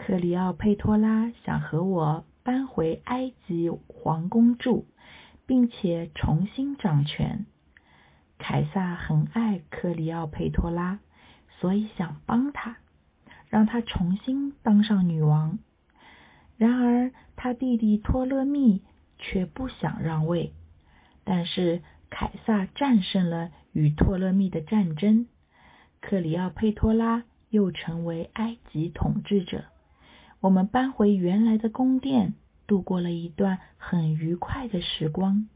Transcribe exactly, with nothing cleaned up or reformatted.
克里奥佩托拉想和我搬回埃及皇宫住，并且重新掌权。凯撒很爱克里奥佩托拉，所以想帮他，让他重新当上女王。然而他弟弟托勒密却不想让位，但是凯撒战胜了与托勒密的战争，克里奥佩托拉又成为埃及统治者。我们搬回原来的宫殿，度过了一段很愉快的时光。